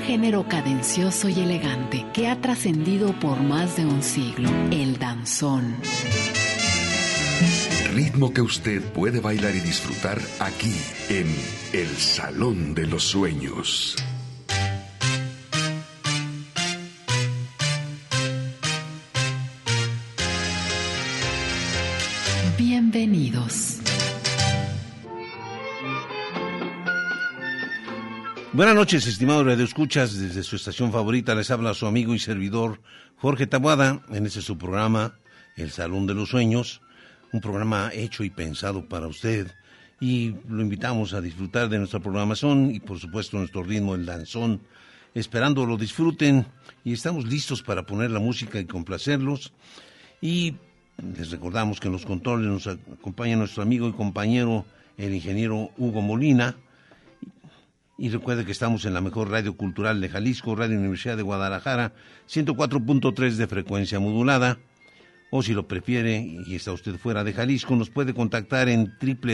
género cadencioso y elegante que ha trascendido por más de un siglo, el danzón. Ritmo que usted puede bailar y disfrutar aquí en El Salón de los Sueños. Bienvenidos. Buenas noches, estimados radioescuchas. Desde su estación favorita les habla su amigo y servidor Jorge Taboada en este su programa, El Salón de los Sueños, un programa hecho y pensado para usted, y lo invitamos a disfrutar de nuestra programación y por supuesto nuestro ritmo, el danzón, esperando lo disfruten, y estamos listos para poner la música y complacerlos. Y les recordamos que en los controles nos acompaña nuestro amigo y compañero, el ingeniero Hugo Molina. Y recuerde que estamos en la mejor radio cultural de Jalisco, Radio Universidad de Guadalajara, 104.3 de frecuencia modulada. O si lo prefiere y está usted fuera de Jalisco, nos puede contactar en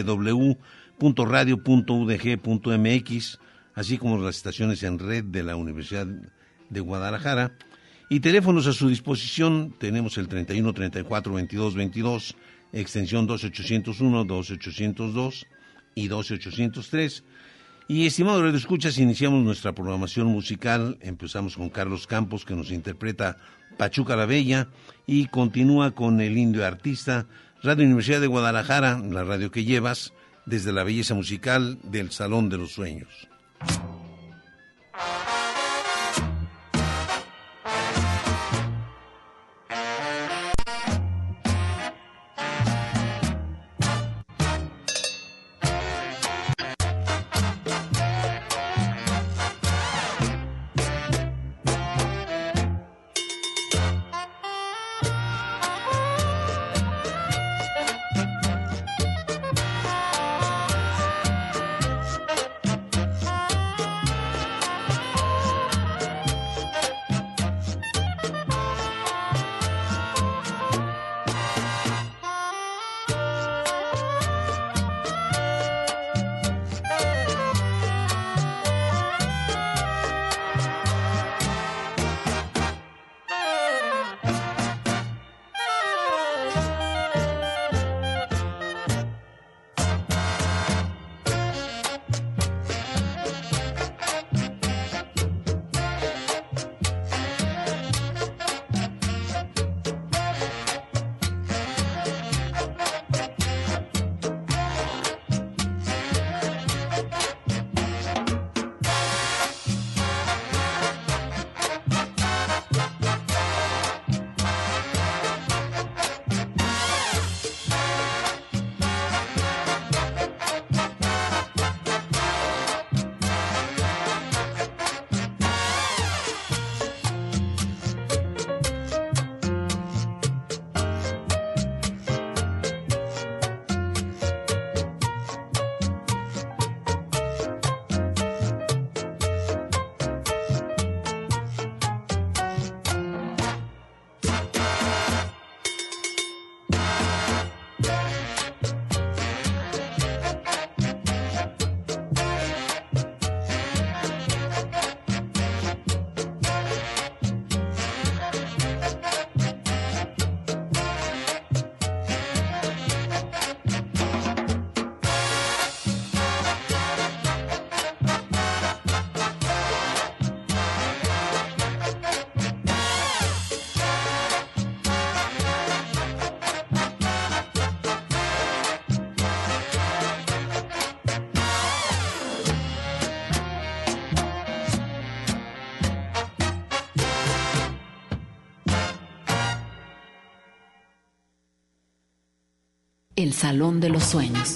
www.radio.udg.mx, así como las estaciones en red de la Universidad de Guadalajara. Y teléfonos a su disposición, tenemos el 31 34 22 22, extensión 12801, 12802 y 12803. Y estimados radioescuchas, iniciamos nuestra programación musical. Empezamos con Carlos Campos, que nos interpreta Pachuca la Bella, y continúa con El Indio Artista. Radio Universidad de Guadalajara, la radio que llevas, desde la belleza musical del Salón de los Sueños. El Salón de los Sueños.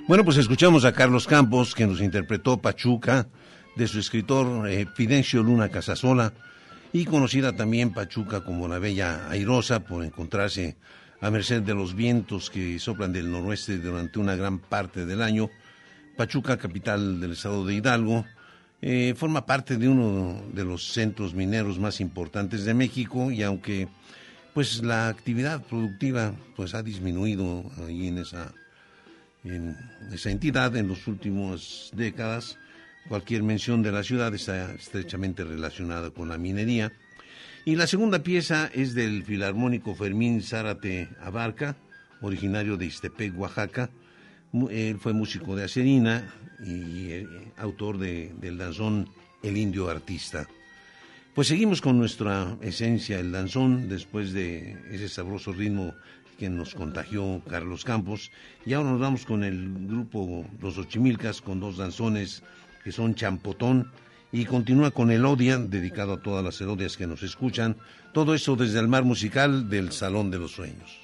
Bueno, pues escuchamos a Carlos Campos, que nos interpretó Pachuca, de su escritor Fidencio Luna Casasola, y conocida también Pachuca como la Bella Airosa, por encontrarse a merced de los vientos que soplan del noroeste durante una gran parte del año. Pachuca, capital del estado de Hidalgo, forma parte de uno de los centros mineros más importantes de México, y aunque pues la actividad productiva pues ha disminuido ahí en esa entidad en las últimas décadas, cualquier mención de la ciudad está estrechamente relacionada con la minería. Y la segunda pieza es del filarmónico Fermín Zárate Abarca, originario de Ixtepec, Oaxaca. Él fue músico de acerina y autor del danzón El Indio Artista. Pues seguimos con nuestra esencia, el danzón, después de ese sabroso ritmo que nos contagió Carlos Campos. Y ahora nos vamos con el grupo Los Ochimilcas, con dos danzones que son Champotón, y continúa con Elodia, dedicado a todas las elodias que nos escuchan. Todo eso desde el mar musical del Salón de los Sueños.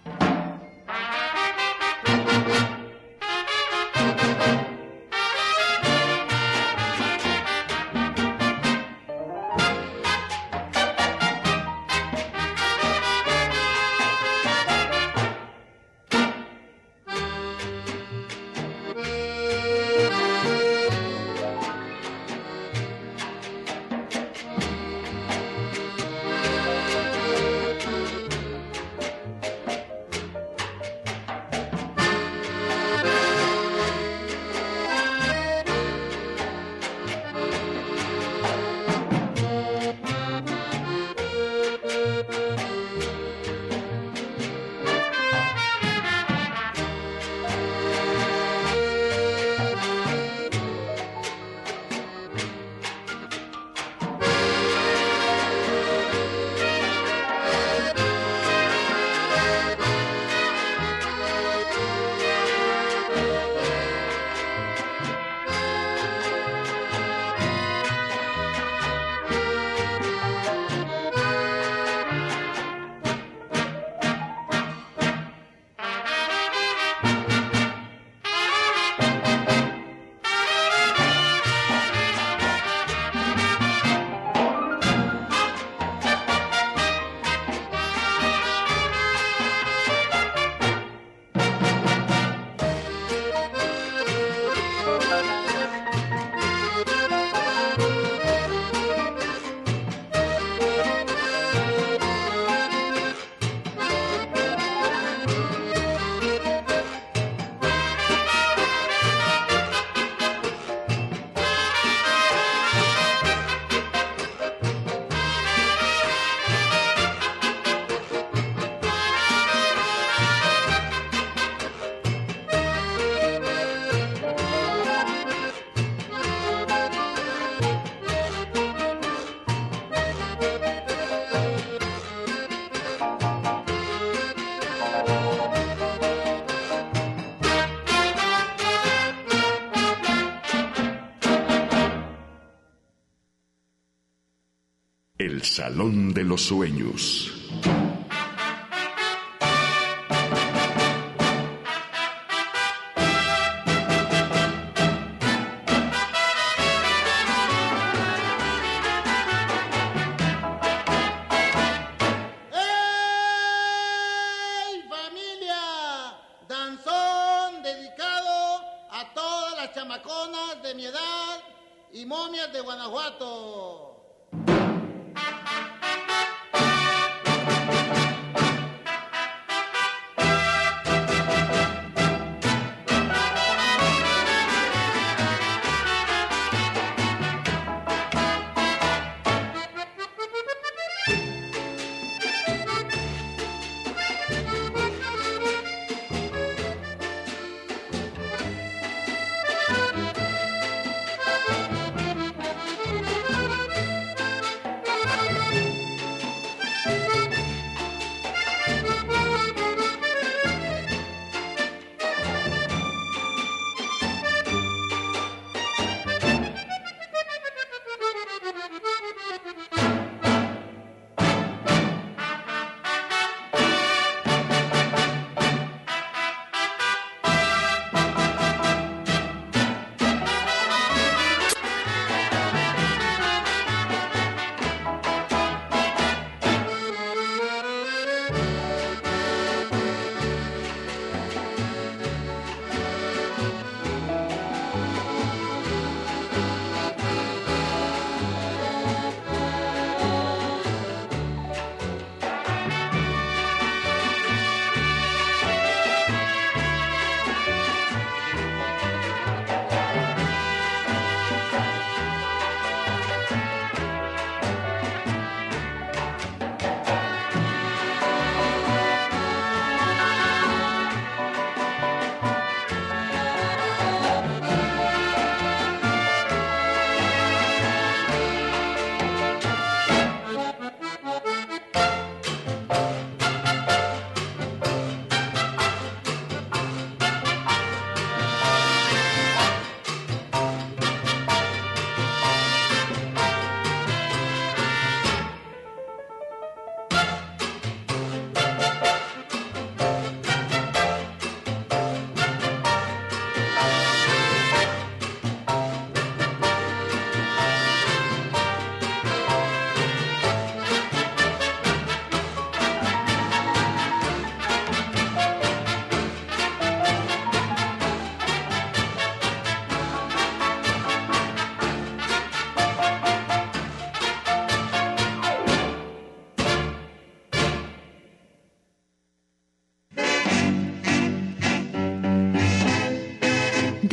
El Salón de los Sueños.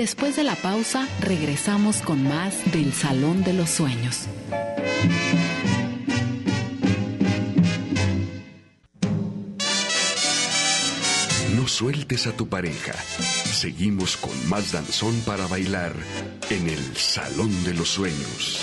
Después de la pausa, regresamos con más del Salón de los Sueños. No sueltes a tu pareja. Seguimos con más danzón para bailar en el Salón de los Sueños.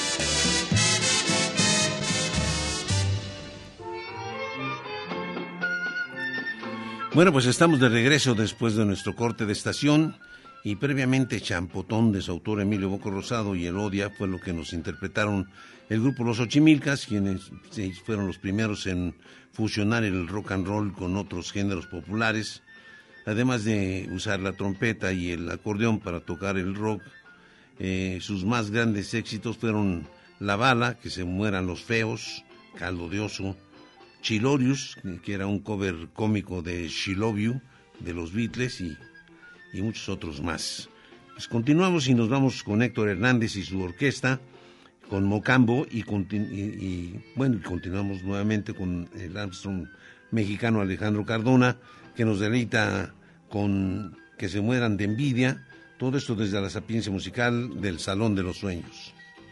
Bueno, pues estamos de regreso después de nuestro corte de estación y previamente Champotón, de su autor Emilio Boco Rosado, y Elodia fue lo que nos interpretaron el grupo Los Ochimilcas, quienes fueron los primeros en fusionar el rock and roll con otros géneros populares, además de usar la trompeta y el acordeón para tocar el rock. Sus más grandes éxitos fueron La Bala, Que se mueran los feos, Caldo de oso, Chilorius, que era un cover cómico de She Love You, de los Beatles, y muchos otros más. Pues continuamos y nos vamos con Héctor Hernández y su orquesta, con Mocambo, y continuamos nuevamente con el Armstrong mexicano Alejandro Cardona, que nos deleita con Que se mueran de envidia, todo esto desde la sapiencia musical del Salón de los Sueños.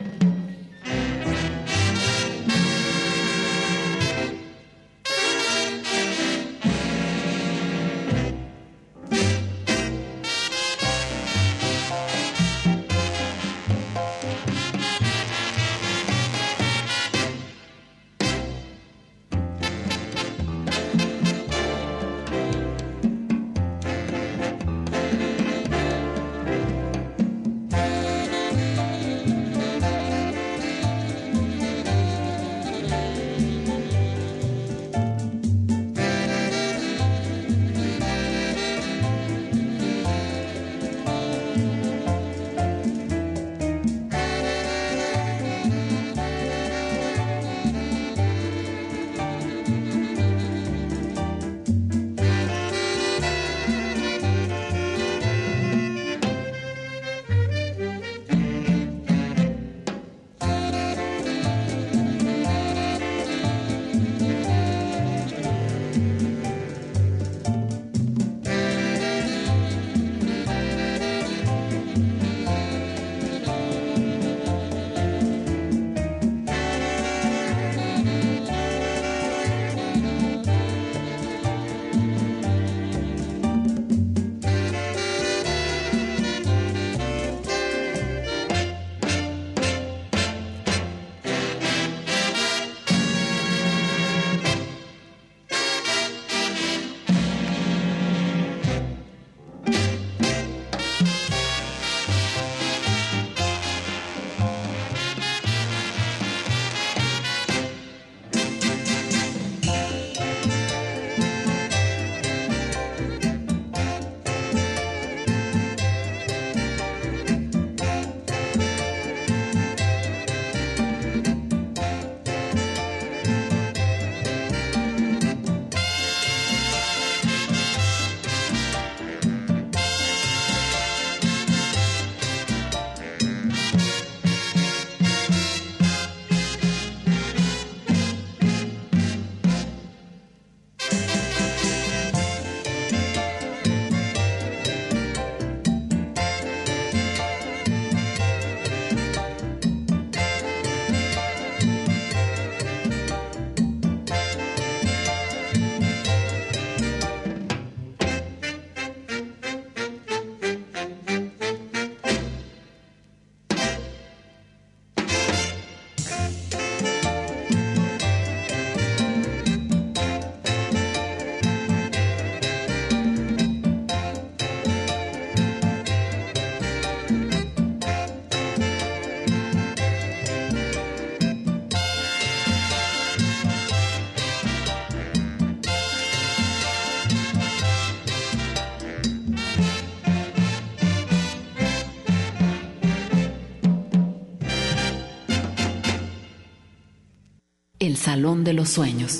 El Salón de los Sueños.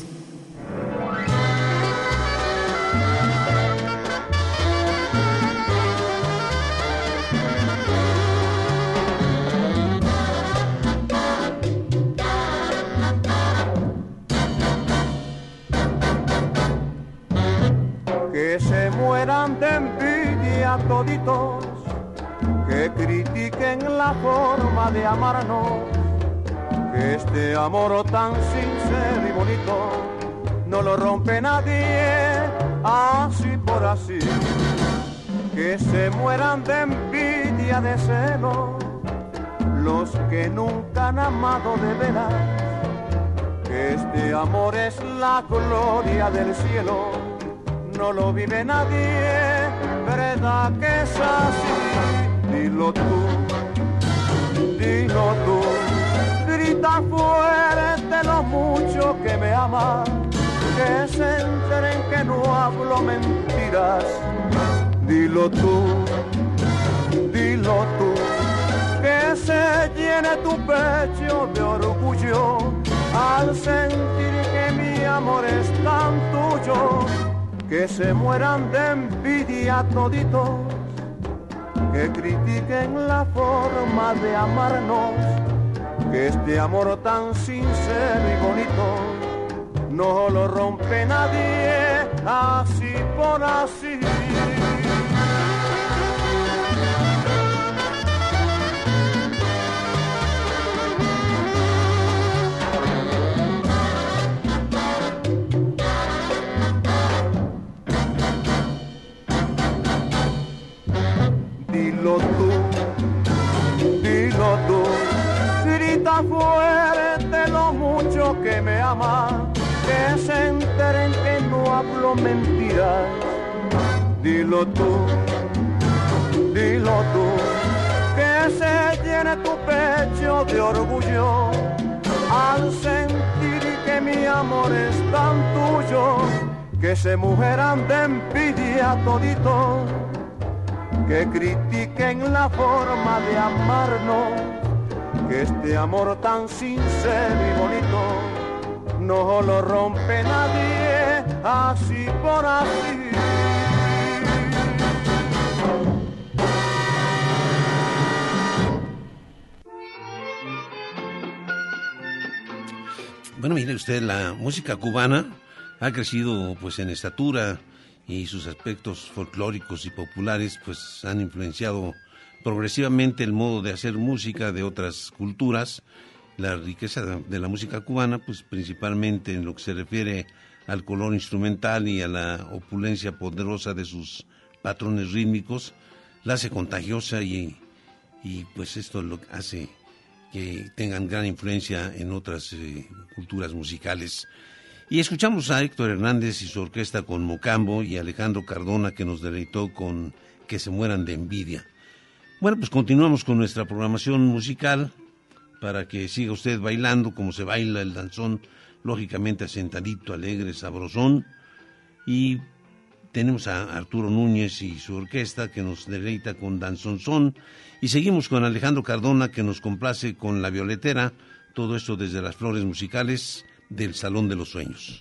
Que se mueran de envidia toditos, que critiquen la forma de amarnos, que este amor tan sincero y bonito no lo rompe nadie, así por así, que se mueran de envidia, de celo, los que nunca han amado de veras, que este amor es la gloria del cielo, no lo vive nadie, verdad que es así, dilo tú, grita fuerte lo mucho que me amas, que se enteren que no hablo mentiras, dilo tú, que se llene tu pecho de orgullo al sentir que mi amor es tan tuyo, que se mueran de envidia toditos, que critiquen la forma de amarnos, que este amor tan sincero y bonito no lo rompe nadie, así por así. Dilo tú, grita fuerte lo mucho que me amas, que se enteren que no hablo mentiras, dilo tú, que se llene tu pecho de orgullo al sentir que mi amor es tan tuyo, que se mueran de envidia toditos, que critiquen la forma de amarnos, que este amor tan sincero y bonito no lo rompe nadie, así por así. Bueno, mire usted, la música cubana ha crecido pues en estatura, y sus aspectos folclóricos y populares pues han influenciado progresivamente el modo de hacer música de otras culturas. La riqueza de la música cubana pues principalmente en lo que se refiere al color instrumental y a la opulencia poderosa de sus patrones rítmicos la hace contagiosa y pues esto lo hace que tengan gran influencia en otras culturas musicales. Y escuchamos a Héctor Hernández y su orquesta con Mocambo y Alejandro Cardona, que nos deleitó con Que se mueran de envidia. Bueno, pues continuamos con nuestra programación musical para que siga usted bailando como se baila el danzón, lógicamente asentadito, alegre, sabrosón. Y tenemos a Arturo Núñez y su orquesta que nos deleita con danzonzón. Y seguimos con Alejandro Cardona, que nos complace con La Violetera, todo esto desde las flores musicales del Salón de los Sueños.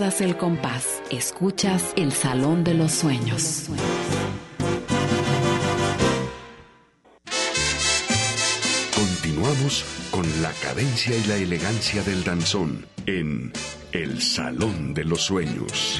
pierdas el compás. Escuchas El Salón de los Sueños. Continuamos con la cadencia y la elegancia del danzón en El Salón de los Sueños.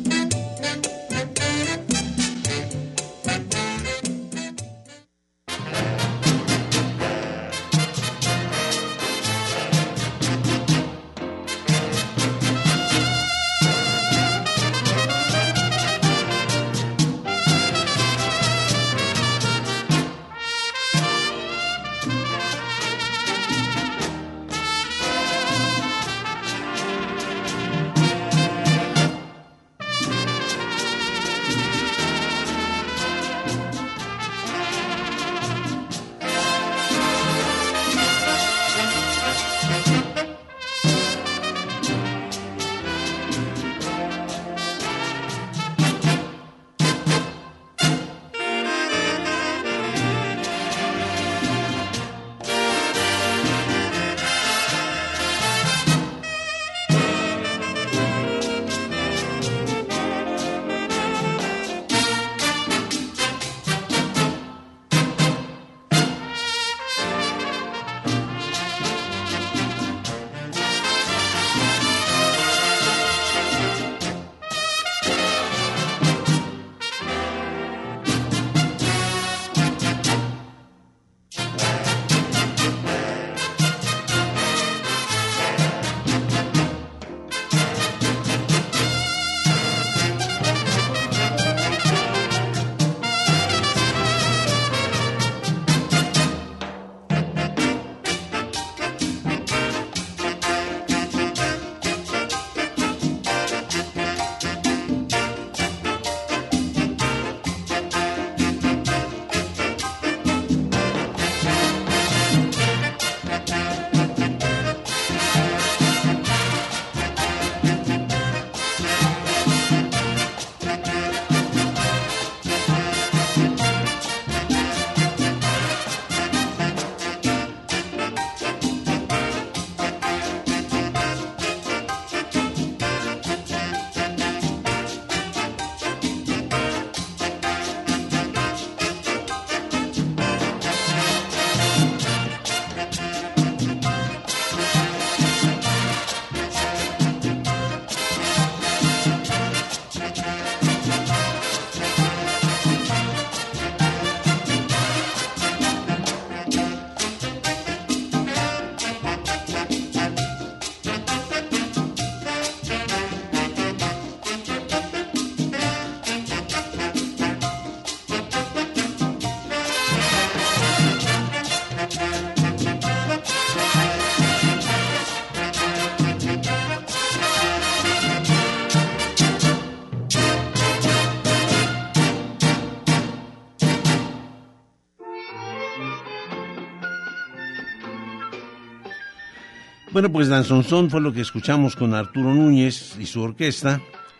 Bueno, pues Danzonzón fue lo que escuchamos con Arturo Núñez y su orquesta,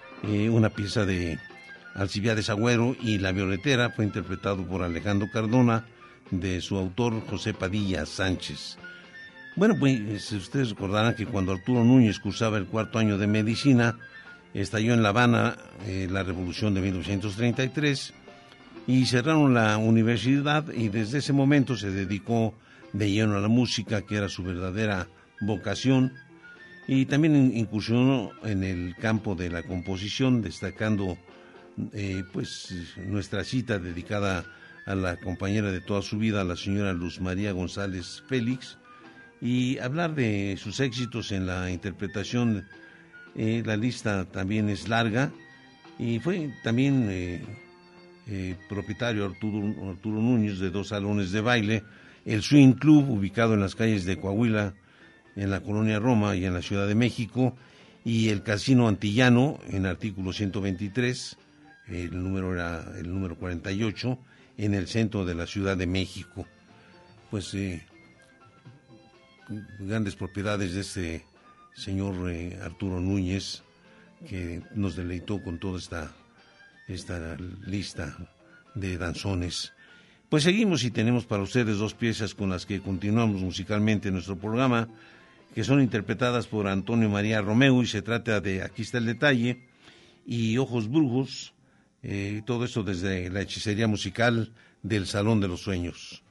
una pieza de Alcibiades Agüero y La Violetera, fue interpretado por Alejandro Cardona, de su autor José Padilla Sánchez. Bueno, pues ustedes recordarán que cuando Arturo Núñez cursaba el 4º año de medicina, estalló en La Habana la Revolución de 1933 y cerraron la universidad, y desde ese momento se dedicó de lleno a la música, que era su verdadera vocación, y también incursionó en el campo de la composición, destacando pues nuestra cita dedicada a la compañera de toda su vida, la señora Luz María González Félix, y hablar de sus éxitos en la interpretación. La lista también es larga, y fue también propietario Arturo Núñez de 2 salones de baile, el Swing Club, ubicado en las calles de Coahuila, en la colonia Roma y en la Ciudad de México, y el Casino Antillano en artículo 123, el número 48, en el centro de la Ciudad de México. Pues grandes propiedades de este señor Arturo Núñez, que nos deleitó con toda esta lista de danzones. Pues seguimos y tenemos para ustedes 2 piezas con las que continuamos musicalmente nuestro programa, que son interpretadas por Antonio María Romeu, y se trata de Aquí está el detalle y Ojos Brujos, todo esto desde la hechicería musical del Salón de los Sueños.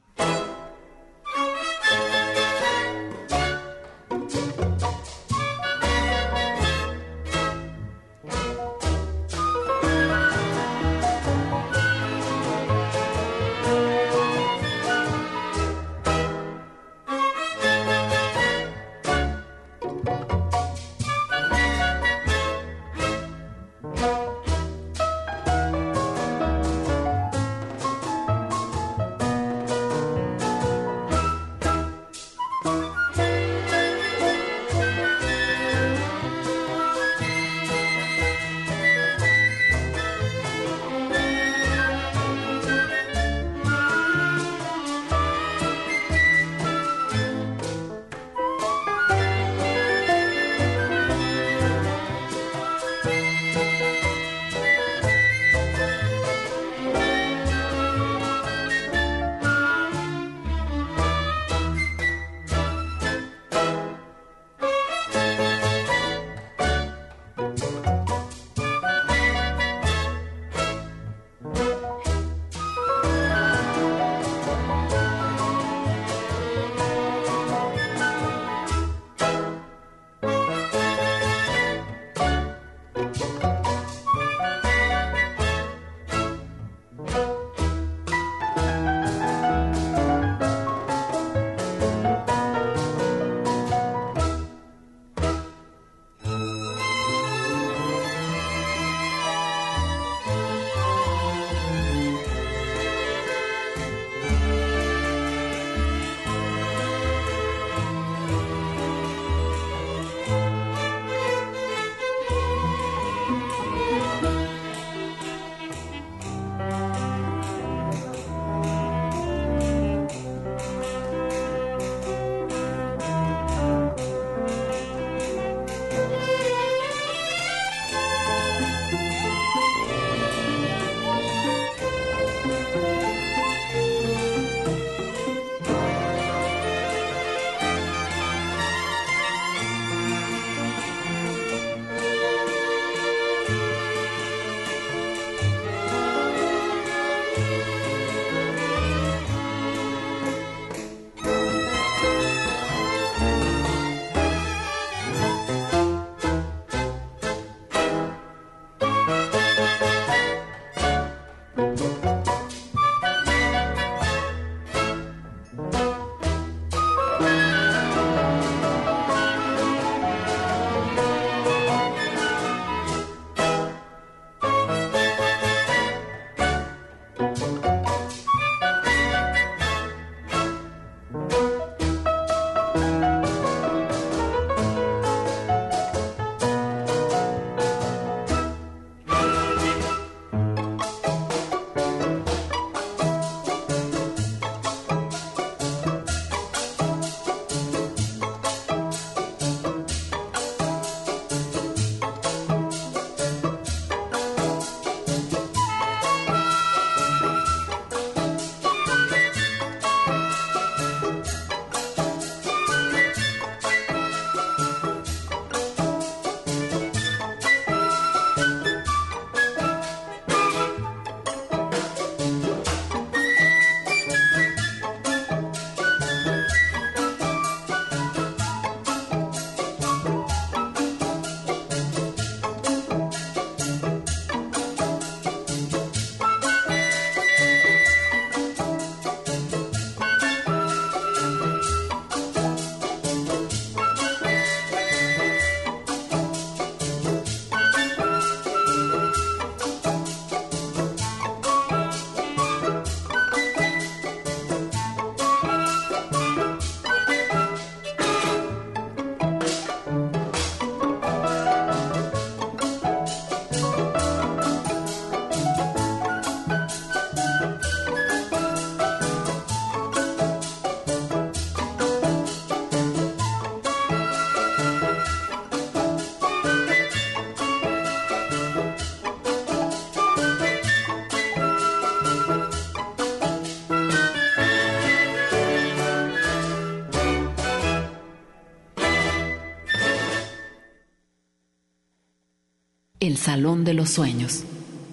El Salón de los Sueños.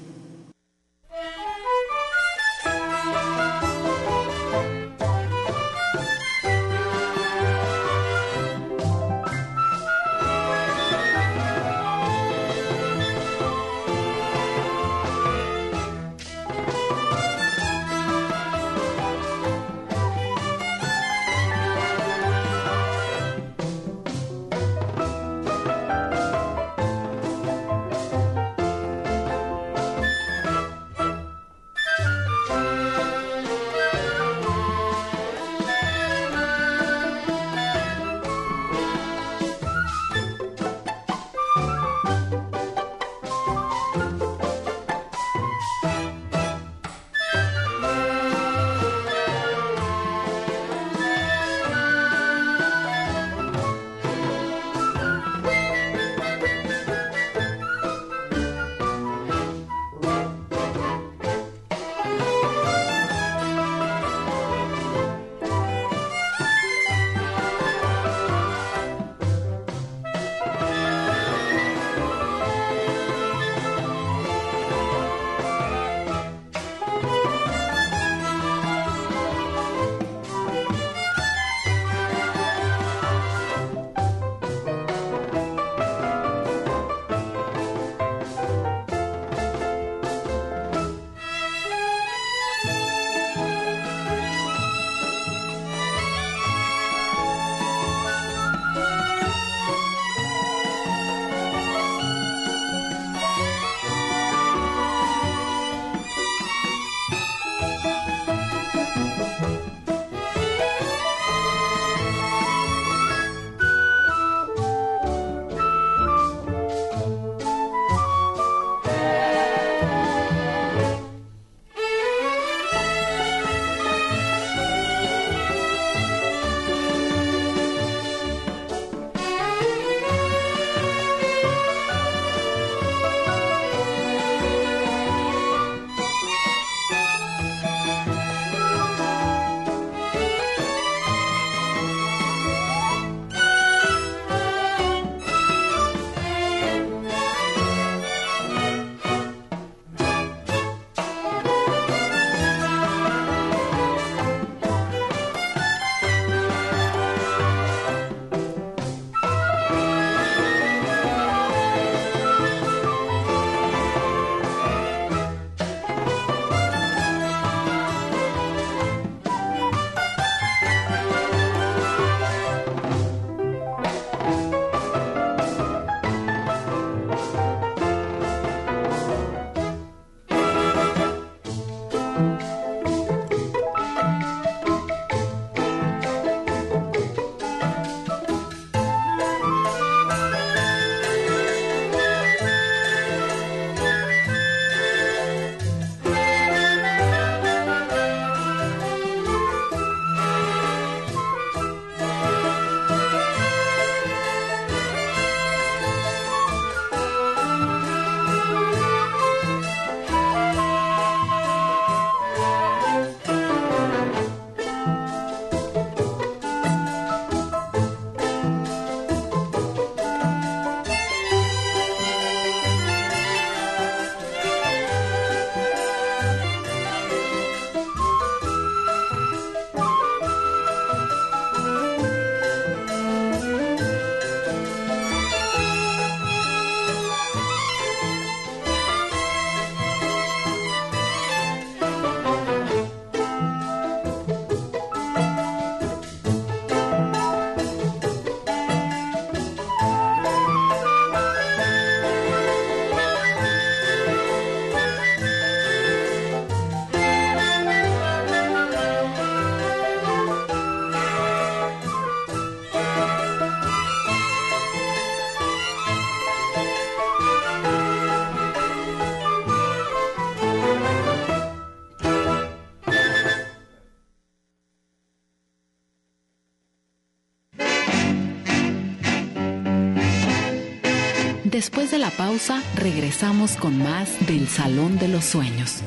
Después de la pausa, regresamos con más del Salón de los Sueños.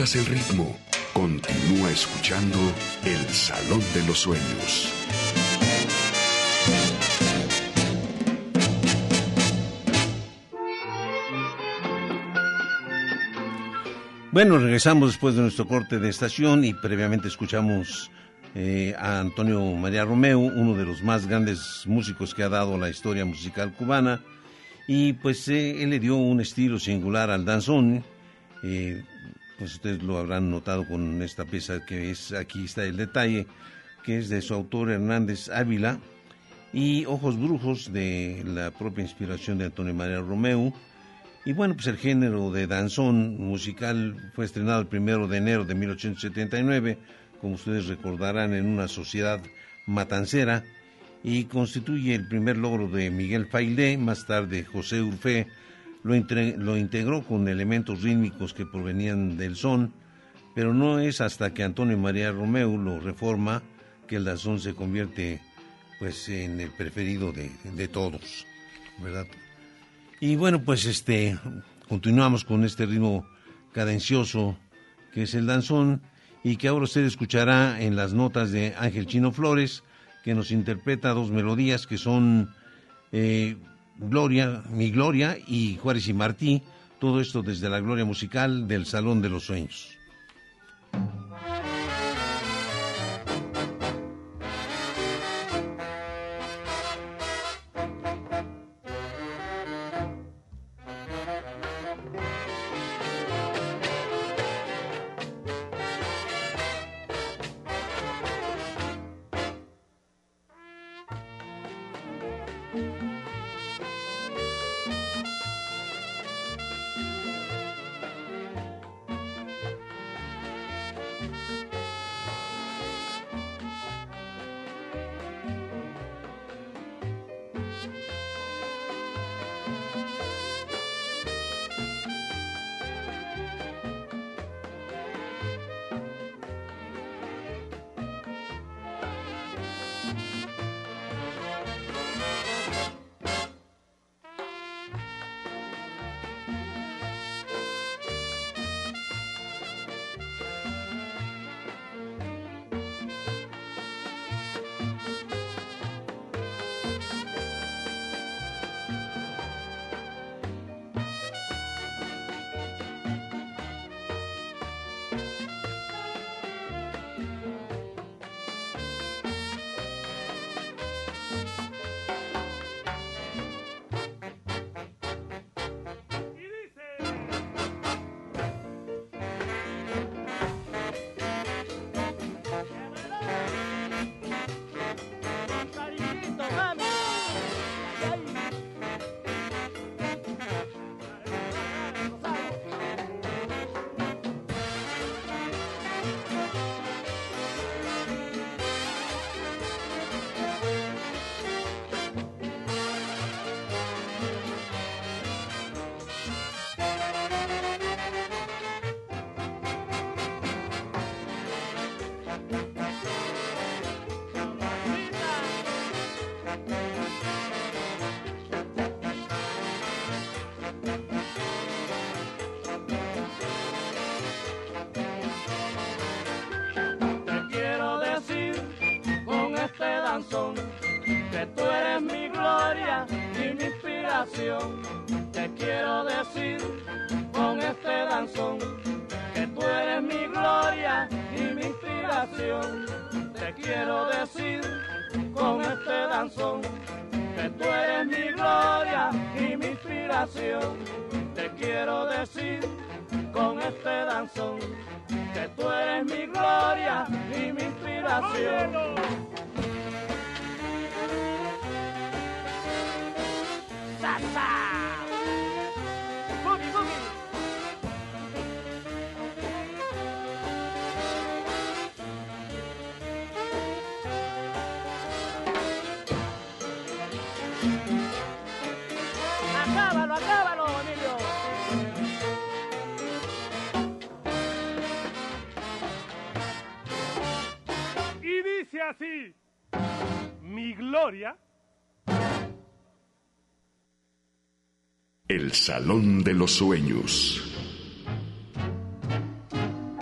pierdas el ritmo. Continúa escuchando El Salón de los Sueños. Bueno, regresamos después de nuestro corte de estación y previamente escuchamos a Antonio María Romeu, uno de los más grandes músicos que ha dado la historia musical cubana, y pues él le dio un estilo singular al danzón. Pues ustedes lo habrán notado con esta pieza que es, aquí está el detalle, que es de su autor Hernández Ávila, y Ojos Brujos, de la propia inspiración de Antonio María Romeu. Y bueno, pues el género de danzón musical fue estrenado el 1 de enero de 1879, como ustedes recordarán, en una sociedad matancera, y constituye el primer logro de Miguel Failé. Más tarde José Urfé lo integró con elementos rítmicos que provenían del son, pero no es hasta que Antonio María Romeu lo reforma que el danzón se convierte pues en el preferido de todos, ¿verdad? Y bueno, pues continuamos con este ritmo cadencioso que es el danzón, y que ahora usted escuchará en las notas de Ángel Chino Flores, que nos interpreta dos melodías que son Gloria, Mi Gloria y Juárez y Martí, todo esto desde la gloria musical del Salón de los Sueños. Que tú eres mi gloria y mi inspiración. Te quiero decir con este danzón que tú eres mi gloria y mi inspiración. Te quiero decir con este danzón que tú eres mi gloria y mi inspiración. Te quiero decir con este danzón que tú eres mi gloria y mi inspiración. ¡Sasa! ¡Boogie, boogie! ¡Acábalo, acábalo, Emilio! Y dice así: mi gloria. El Salón de los Sueños.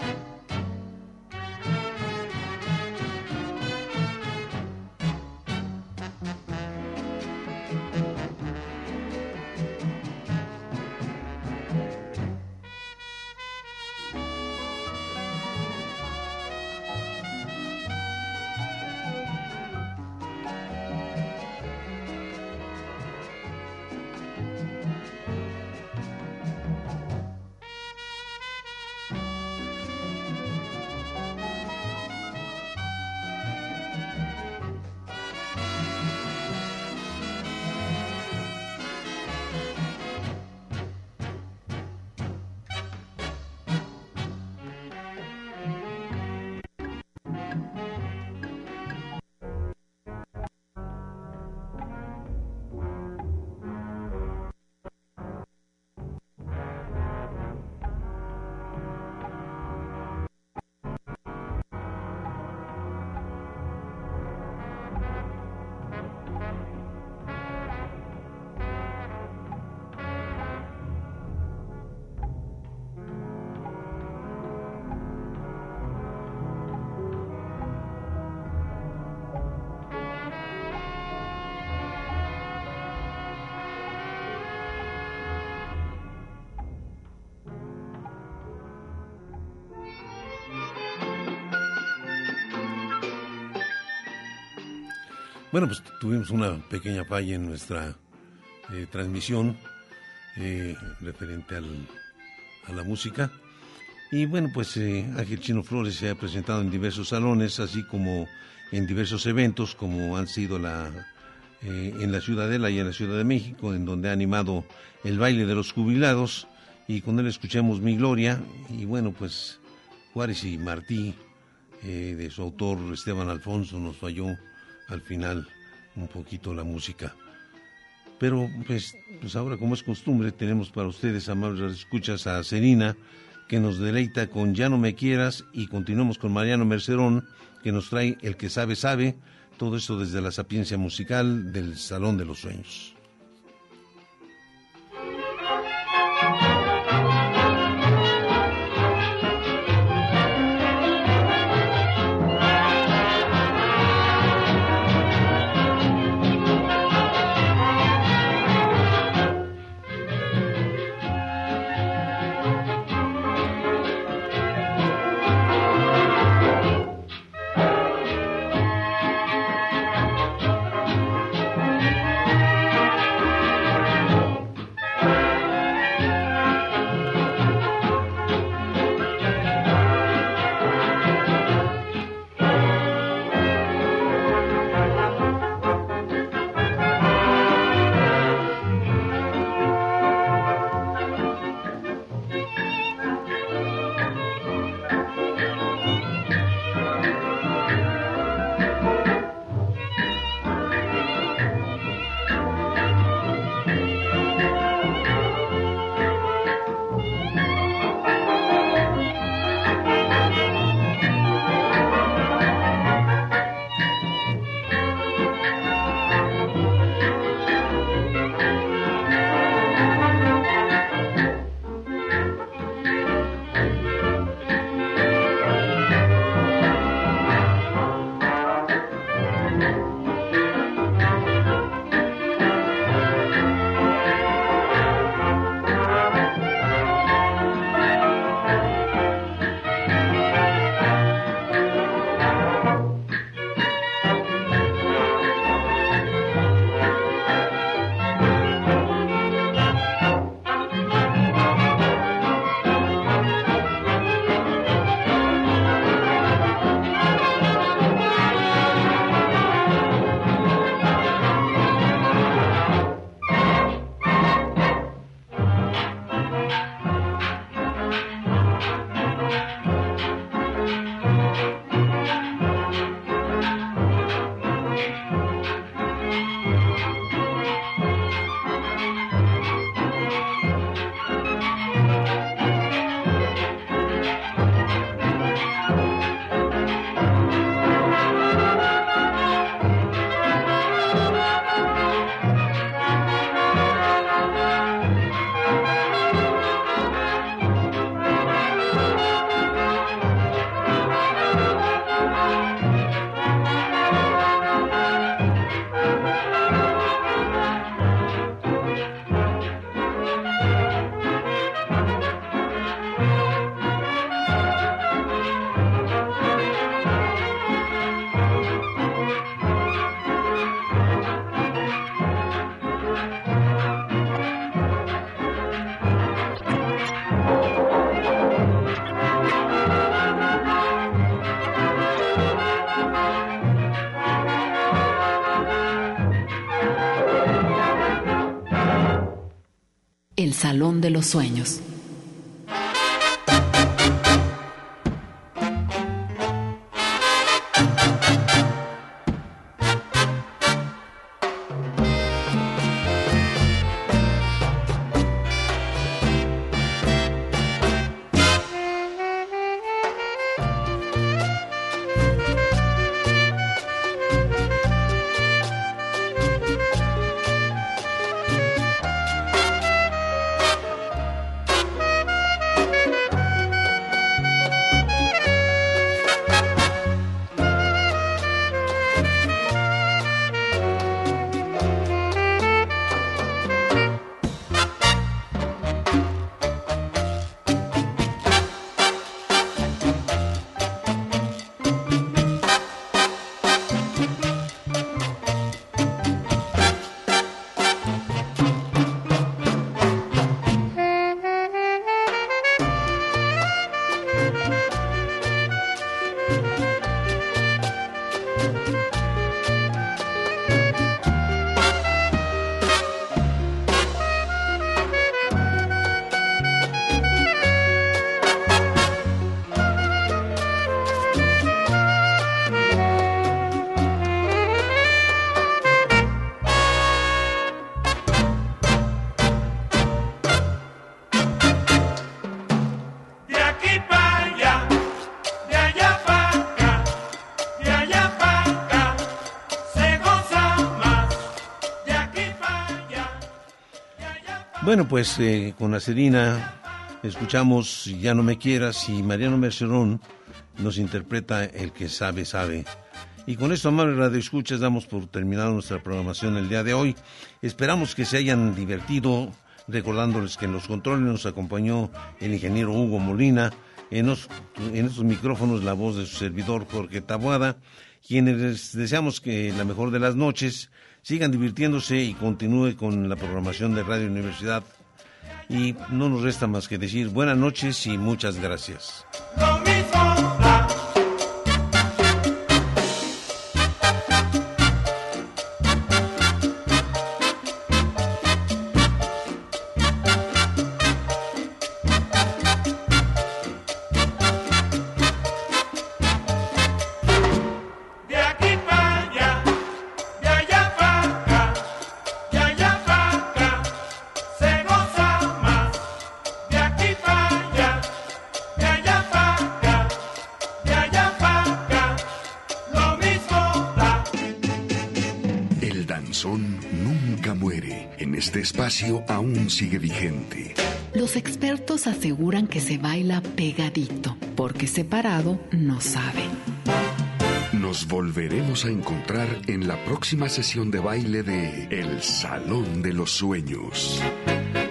Bueno, pues tuvimos una pequeña falla en nuestra transmisión referente a la música. Y bueno, pues Ángel Chino Flores se ha presentado en diversos salones, así como en diversos eventos, como han sido en la Ciudadela y en la Ciudad de México, en donde ha animado el baile de los jubilados, y con él escuchamos Mi Gloria. Y bueno, pues Juárez y Martí, de su autor Esteban Alfonso, nos falló al final un poquito la música. Pero pues ahora, como es costumbre, tenemos para ustedes, amables escuchas, a Selena, que nos deleita con Ya no me quieras, y continuamos con Mariano Mercerón, que nos trae El que sabe, sabe, todo esto desde la sapiencia musical del Salón de los Sueños. El Salón de los Sueños. Bueno, pues con Acerina escuchamos Ya no me quieras y Mariano Mercerón nos interpreta El que sabe, sabe. Y con esto, amables radioescuchas, damos por terminada nuestra programación el día de hoy. Esperamos que se hayan divertido, recordándoles que en los controles nos acompañó el ingeniero Hugo Molina, en estos micrófonos la voz de su servidor Jorge Taboada, quienes les deseamos que la mejor de las noches, sigan divirtiéndose y continúe con la programación de Radio Universidad. Y no nos resta más que decir buenas noches y muchas gracias. Este espacio aún sigue vigente. Los expertos aseguran que se baila pegadito, porque separado no saben. Nos volveremos a encontrar en la próxima sesión de baile de El Salón de los Sueños.